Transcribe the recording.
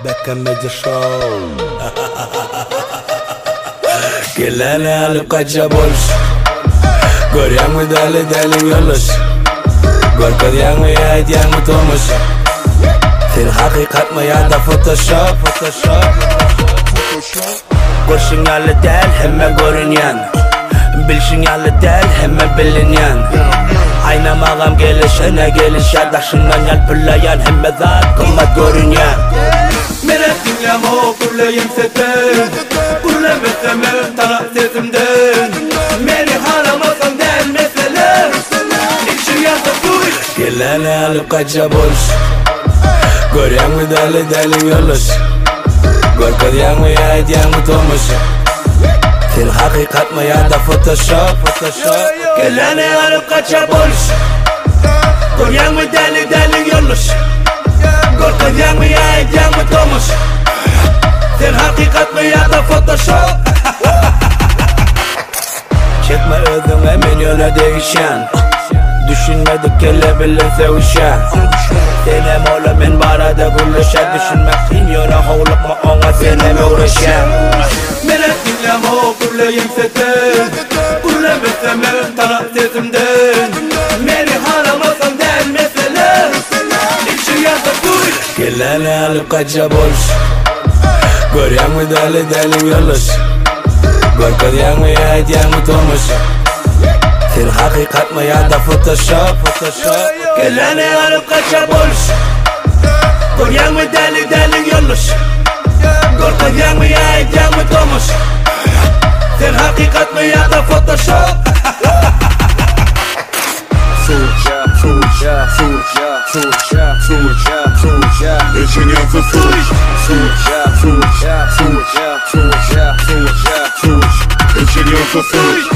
Beckham Media Show. Gelene alıp kaçaboş. Görüyor mu deli deli yoluş. Görkediyor mu yediyor mu tomuş. Fil hakikat mı ya da Photoshop. Görüşün yalı del hemme görünyen. Bilşin yalı del hemme bilinyen. Aynamağam gelişene gelişe daşından yalpırlayan hemme zat kımmat görünyen. Mene dinlem o kurlayım seten. Kurlemeseme taraf sesimden. Beni haramasan del mesele. İçin yasa duy. Gelene alıp kaçaboş. Görüyor mu deli deli yoluş. Görkediyor mu yediyor mu tomuş. Fil hakikat mı ya da Photoshop. Gelene alıp kaçaboş. Görüyor mu deli deli yoluş. Görkediyor mu yediyor mu tomuş. Fil hakikat mı ya da Photoshop. Çekme özüne milyona değişen. Düşünmedik kelebirle sevişen. Senem oğlum ben barada gülüşe. Düşünmek milyona hovlukma ona senem uğraşan. Mene dinlem o kurlayım seten. Kurlemeseme taraf sesimden. Beni haramasan del mesele. İçin yasa duy. Gelene alıp kaçaboş. Görüyor mu deli deli yoluş. Görkediyor mu yediyor mu tomuş. Fil hakikat mı ya da Photoshop. Gelene alıp kaçaboş. Görüyor mu deli deli yoluş. Görkediyor mu yediyor mu tomuş. Fil hakikat mı ya da Photoshop. Sucia İçin yasa suç. İçin yasa suç.